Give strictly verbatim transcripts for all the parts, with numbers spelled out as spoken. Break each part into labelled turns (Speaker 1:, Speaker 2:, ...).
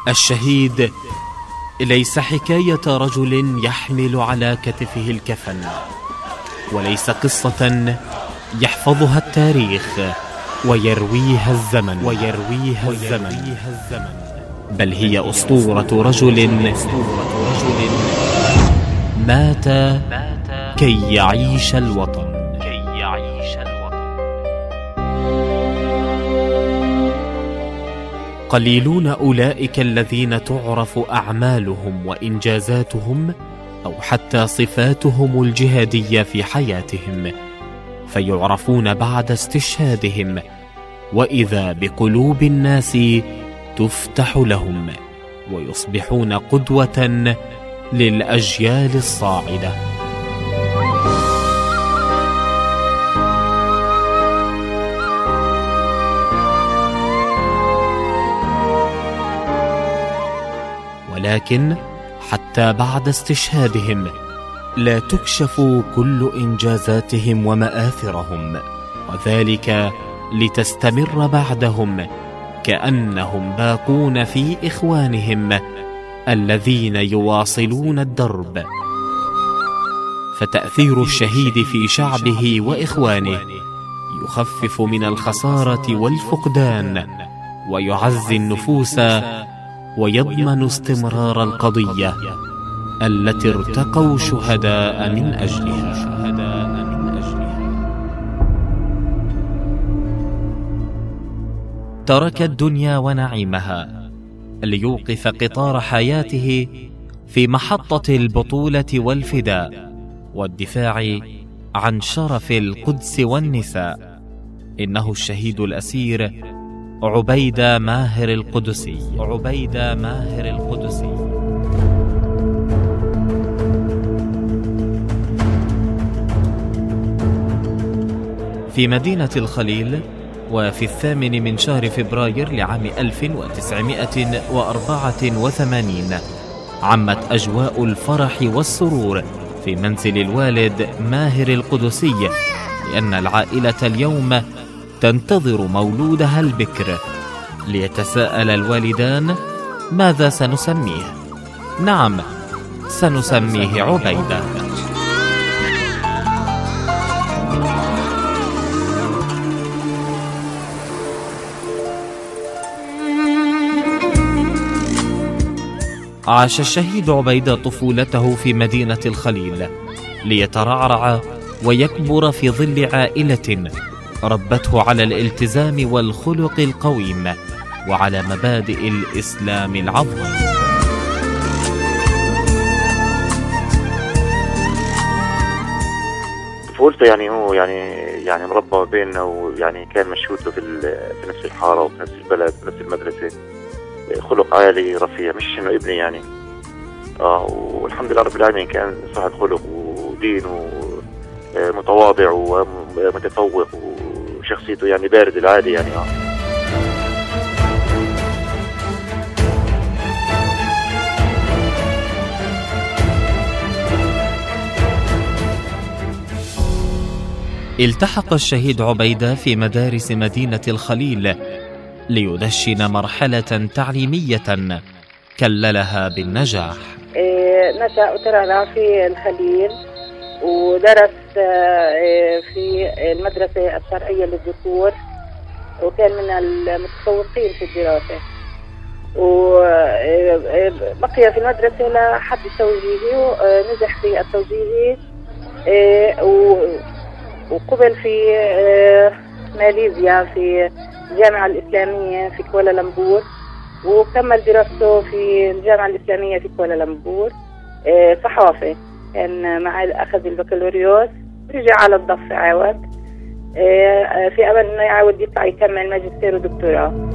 Speaker 1: الشهيد ليس حكاية رجل يحمل على كتفه الكفن، وليس قصة يحفظها التاريخ ويرويها الزمن ويرويها الزمن بل هي أسطورة رجل مات كي يعيش الوطن. قليلون أولئك الذين تعرف أعمالهم وإنجازاتهم أو حتى صفاتهم الجهادية في حياتهم، فيعرفون بعد استشهادهم، وإذا بقلوب الناس تفتح لهم ويصبحون قدوة للأجيال الصاعدة. ولكن حتى بعد استشهادهم لا تكشف كل إنجازاتهم ومآثرهم، وذلك لتستمر بعدهم كأنهم باقون في إخوانهم الذين يواصلون الدرب. فتأثير الشهيد في شعبه وإخوانه يخفف من الخسارة والفقدان، ويعزي النفوس، ويضمن استمرار القضية التي ارتقوا شهداء من أجلها. ترك الدنيا ونعيمها ليوقف قطار حياته في محطة البطولة والفداء والدفاع عن شرف القدس والنساء. إنه الشهيد الأسير عبيدة ماهر القدسي. عبيدة ماهر القدسي في مدينة الخليل، وفي الثامن من شهر فبراير لعام ألف وتسعمائة وأربعة وثمانين عمت أجواء الفرح والسرور في منزل الوالد ماهر القدسي، لأن العائلة اليوم تنتظر مولودها البكر، ليتساءل الوالدان ماذا سنسميه. نعم، سنسميه عبيدة. عاش الشهيد عبيدة طفولته في مدينة الخليل ليترعرع ويكبر في ظل عائلة ربته على الالتزام والخلق القويم وعلى مبادئ الإسلام العظيم.
Speaker 2: طفولته يعني هو يعني يعني مربى بيننا، ويعني كان مشهود له في في نفس الحارة وفي نفس البلد وفي نفس المدرسة. خلق عالي رفيع، مش انه ابني يعني. اه والحمد لله رب العالمين، كان صاحب خلق ودين ومتواضع ومتفوق، وشخصيته يعني بارد العادي يعني. اه
Speaker 1: التحق الشهيد عبيدة في مدارس مدينة الخليل ليدشن مرحلة تعليمية كللها بالنجاح.
Speaker 3: إيه نشأ وترعرع في الخليل، ودرس إيه في المدرسة الشرعية للذكور، وكان من المتفوقين في الدراسة، وبقي في المدرسة لحد التوجيهي ونجح في التوجيهي. إيه وقبل في إيه ماليزيا في الجامعة الإسلامية في كوالالمبور، وكمل دراسته في الجامعة الإسلامية في كوالالمبور صحافة. كان مع أخذ البكالوريوس، رجع على الضفة عاود في أمل أنه يعاود يطلع يكمل ماجستير ودكتوراه.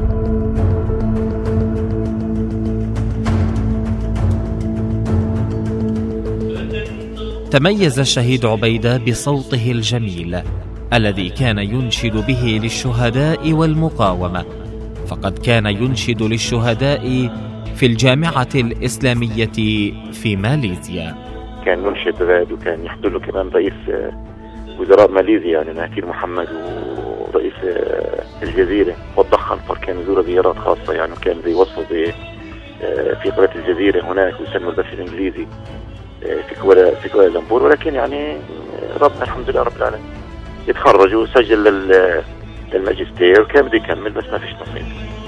Speaker 1: تميز الشهيد عبيدة بصوته الجميل الذي كان ينشد به للشهداء والمقاومة، فقد كان ينشد للشهداء في الجامعة الإسلامية في ماليزيا.
Speaker 2: كان ينشد ذلك، وكان يحضر له كمان رئيس وزراء ماليزيا يعني مهاتير محمد، ورئيس الجزيرة والضخ أنفر، كان يزور زيارات خاصة يعني، وكان بيوصل في قناة الجزيرة هناك ويسموا البث الإنجليزي في كوالا في كوالالمبور، ولكن يعني ربنا الحمد لله رب العالمين يتخرج وسجل للماجستير وكان بده يكمل بس ما فيش نصيب.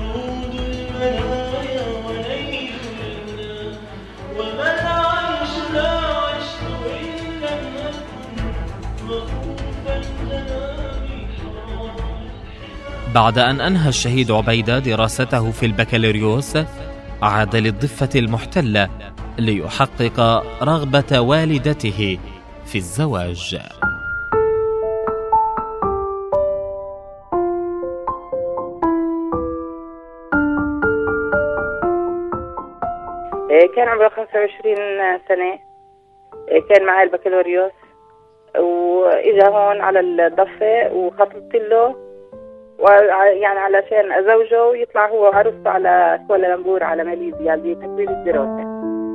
Speaker 1: بعد أن أنهى الشهيد عبيدة دراسته في البكالوريوس عاد للضفة المحتلة ليحقق رغبة والدته في الزواج.
Speaker 3: كان عمره خمسة وعشرين سنة، كان معي البكالوريوس وإجا هون على الضفة وخطبت له ويعني علشان أزوجه ويطلع هو وعروسته على كوالالمبور على ماليزيا لتكميل الدراسة.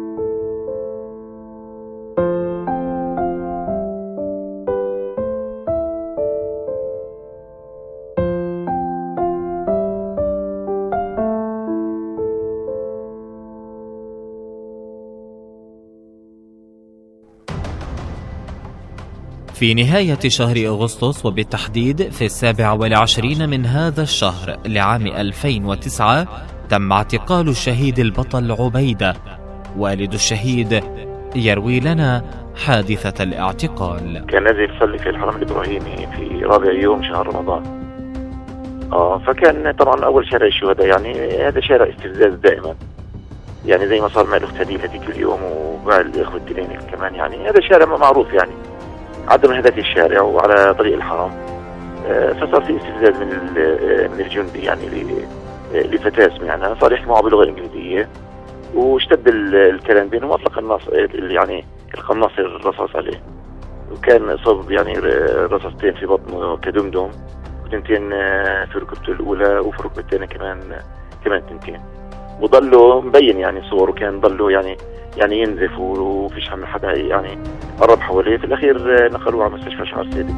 Speaker 1: في نهاية شهر أغسطس وبالتحديد في السابع والعشرين من هذا الشهر لعام ألفين وتسعة تم اعتقال الشهيد البطل عبيدة. والد الشهيد يروي لنا حادثة الاعتقال.
Speaker 2: كان نازل يصلي في الحرم الإبراهيمي في رابع يوم شهر رمضان. آه فكان طبعا أول شارع الشهداء، يعني هذا شارع استفزاز دائما، يعني زي ما صار مع الأخت هديل هذيك اليوم ومع الإخوة الدينين كمان، يعني هذا شارع معروف يعني عدم هذاك الشارع وعلى طريق الحرم. فصار في استفزاز من من الجندي يعني لفتاة اسمها، يعني صار يحكي معه باللغة الإنجليزية واشتد الكلام بينهم وأطلق النص يعني القناص الرصاص عليه، وكان صب يعني رصاصتين في بطنه كدمدم وتنتين في ركبته الأولى وفي ركبته الثانية كمان كمان تنتين، وضلوا مبين يعني صور، وكان ضلوا يعني يعني ينزف وفيش هم حدا يعني قرب حواليه. في الأخير نقلوه على مستشفى شعر سيدي.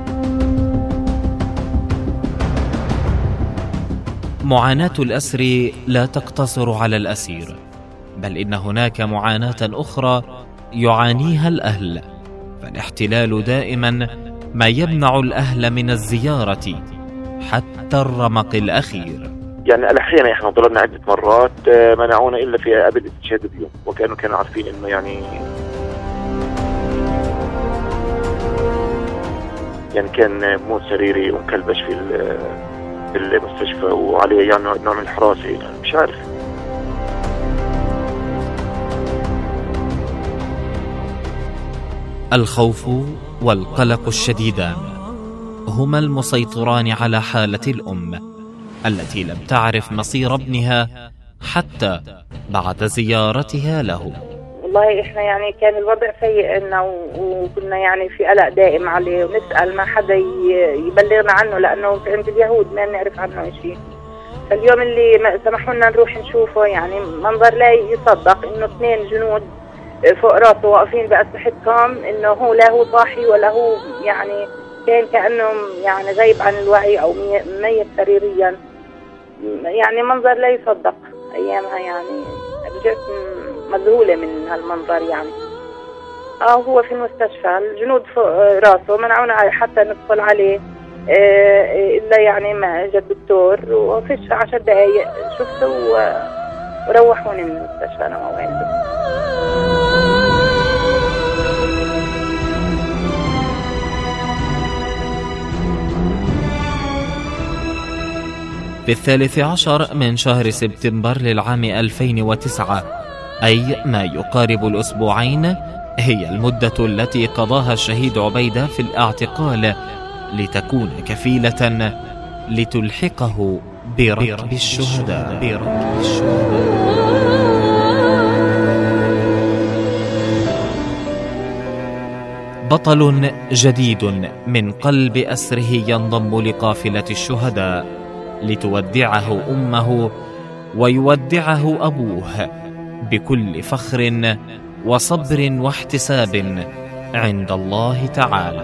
Speaker 1: معاناة الأسر لا تقتصر على الأسير، بل إن هناك معاناة أخرى يعانيها الأهل، فالاحتلال دائما ما يمنع الأهل من الزيارة حتى الرمق الأخير.
Speaker 2: يعني الأحيان احنا طلبنا عدة مرات منعونا إلا في أبد استشهاد بيوم، وكانوا كانوا عارفين إنه يعني يعني كان موت سريري ومكلبش في في المستشفى وعليه يعني نوع من الحراسة، يعني مش عارف.
Speaker 1: الخوف والقلق الشديدان هما المسيطران على حالة الأم التي لم تعرف مصير ابنها حتى بعد زيارتها له.
Speaker 3: والله احنا يعني كان الوضع سيء لنا وكنا يعني في قلق دائم عليه، ونسأل ما حدا يبلغنا عنه لأنه عند اليهود ما نعرف عنه شيء. فاليوم اللي سمحوا لنا نروح نشوفه يعني منظر لا يصدق، انه اثنين جنود فوق راسه واقفين بأسلحتهم، انه هو لا هو صاحي ولا هو يعني كان كأنه يعني غايب عن الوعي او ميت سريريا، يعني منظر لا يصدق ايامها. يعني رجعت مذهولة من هالمنظر. يعني اه هو في المستشفى الجنود فوق راسه منعونا حتى ندخل عليه آه الا يعني ما اجى الدكتور، وفيش عشر دقايق شفته وروحوني من المستشفى انا ووالده.
Speaker 1: في الثالث عشر من شهر سبتمبر للعام ألفين وتسعة، أي ما يقارب الأسبوعين، هي المدة التي قضاها الشهيد عبيدة في الاعتقال لتكون كفيلة لتلحقه بركب الشهداء. بركب الشهداء. بطل جديد من قلب أسره ينضم لقافلة الشهداء لتودعه أمه ويودعه أبوه بكل فخر وصبر واحتساب عند الله تعالى.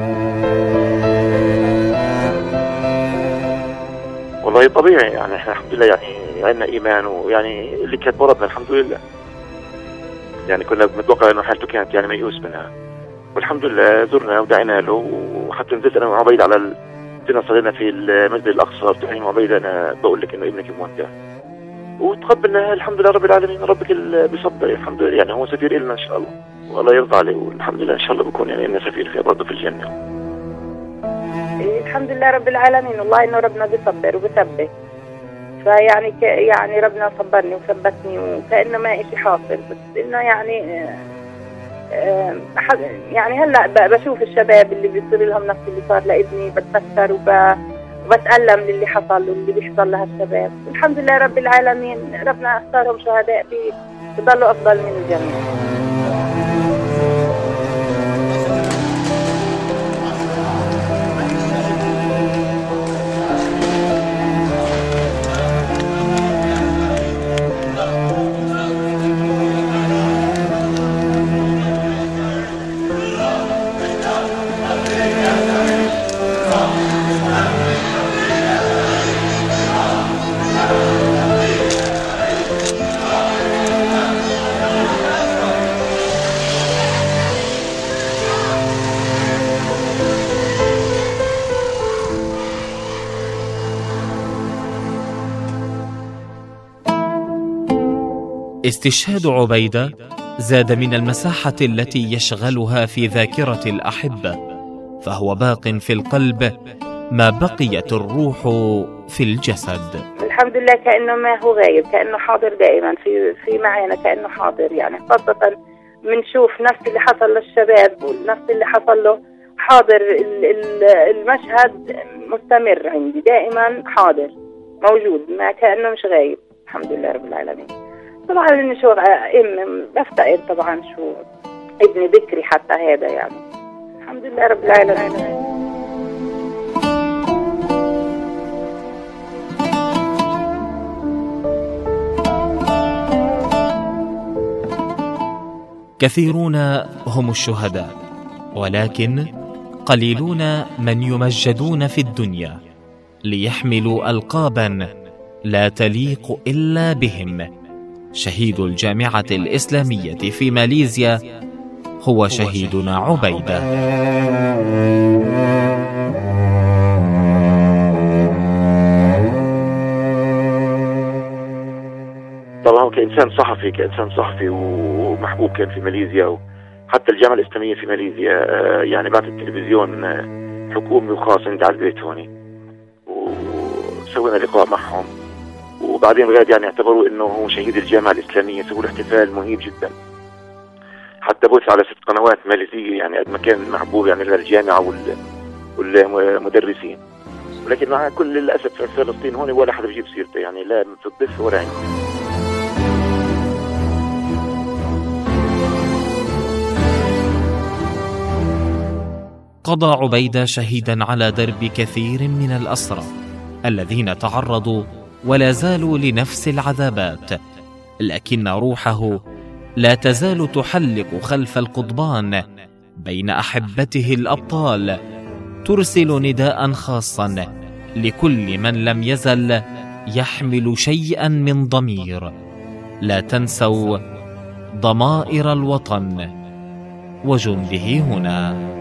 Speaker 2: والله طبيعي يعني احنا الحمد الحمد لله يعني عندنا إيمان، ويعني اللي كانت مرضنا الحمد لله يعني كنا بنتوقع إنه حالته كانت يعني ميؤوس منها، والحمد لله زرنا ودعينا له. وحتى نزلت أنا وعبيد على ال... صلينا في المسجد الأقصى بتاعي وعبيد، أنا بقول لك إنه ابنك مودع، وتقبلنا الحمد لله رب العالمين. ربك اللي بيصبر الحمد لله، يعني هو سفير إلنا إن شاء الله، والله يرضى عليه، والحمد لله إن شاء الله بكون يعني إنه سفير في برضه في الجنة.
Speaker 3: الحمد لله رب العالمين، والله إنه ربنا بيصبر وبيثبت، فيعني ك... يعني ربنا صبرني وثبتني وكأنه ما إشي حاصل، بس إنه يعني آه يعني هلا بشوف الشباب اللي بيصير لهم نفس اللي صار لابني، بتفكر وب... وبتألم للي حصل واللي بيحصل لهالشباب. الحمد لله رب العالمين، ربنا اختارهم شهداء بيضلوا أفضل من الجميع.
Speaker 1: استشهاد عبيدة زاد من المساحة التي يشغلها في ذاكرة الأحبة، فهو باق في القلب ما بقيت الروح في الجسد.
Speaker 3: الحمد لله كأنه ما هو غايب، كأنه حاضر دائما في في معنا، كأنه حاضر يعني. خاصة بنشوف نفس اللي حصل للشباب ونفس اللي حصل له، حاضر المشهد مستمر عندي دائما، حاضر موجود، ما كأنه مش غايب. الحمد لله رب العالمين. طبعا اني شو ام بفتقد طبعا شو ابني بكري حتى هذا يعني. الحمد لله رب العالمين.
Speaker 1: كثيرون هم الشهداء، ولكن قليلون من يمجدون في الدنيا ليحملوا ألقابا لا تليق إلا بهم. شهيد الجامعة الإسلامية في ماليزيا هو شهيدنا عبيدة.
Speaker 2: طبعا كإنسان صحفي كإنسان صحفي ومحبوب كان في ماليزيا، وحتى الجامعة الإسلامية في ماليزيا يعني بعد التلفزيون حكومي وخاص عند على البيت هوني، وسوينا لقاء معهم، وبعدين غاد يعني اعتبروا انه هو شهيد الجامعة الإسلامية، سووا له احتفال مهيب جدا، حتى بث على ست قنوات ماليزية يعني قد ما كان محبوب يعني للجامعة والمدرسين. ولكن مع كل الأسف في فلسطين هون ولا حدا بيجيب سيرته، يعني لا في الضيف ولا عندي.
Speaker 1: قضى عبيدة شهيدا على درب كثير من الأسرى الذين تعرضوا ولا زالوا لنفس العذابات، لكن روحه لا تزال تحلق خلف القضبان بين أحبته الأبطال، ترسل نداء خاصا لكل من لم يزل يحمل شيئا من ضمير: لا تنسوا ضمائر الوطن وجنده هنا.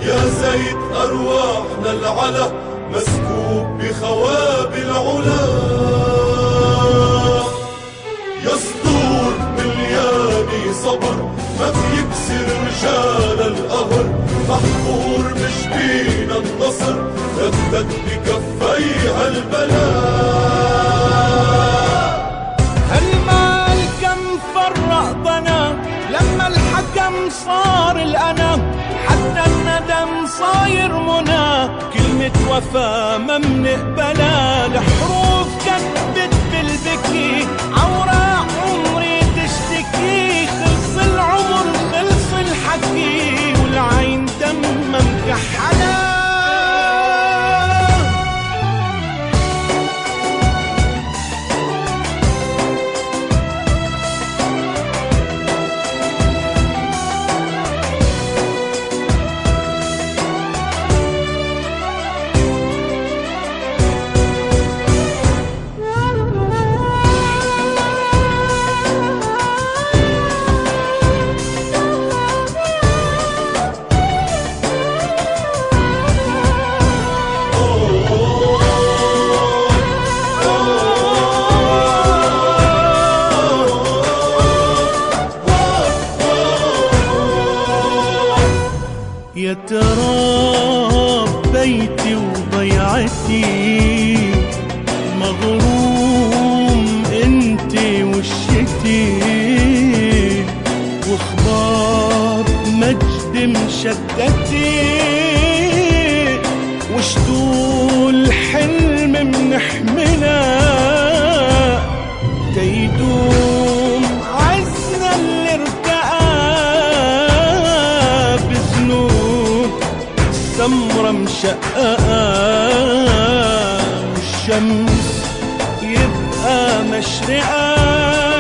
Speaker 4: يا زيت أرواحنا العلا مسكوب بخواب العلا. يا سطور ملياني صبر ما بيكسر رجال القهر، محفور بشبينا النصر ردت بكفيها البلاء.
Speaker 5: هالمال كم فرق بنا لما الحكم صار الأنا، حتى الندم صاير منى، كلمة وفا ما منقبلها. الحروف كتبت بالبكي عوراق عمري تشتكي، خلص العمر خلص الحكي والعين دم مكحلة. يا ترى بيتي وضيعتي مغروم انتي وشتي، واخبار مجد مشتتي، وشطول حلم منحملها تيدوم عزنا اللي ارتقى بذنوب سمرة مشققة، والشمس يبقى مشرقة.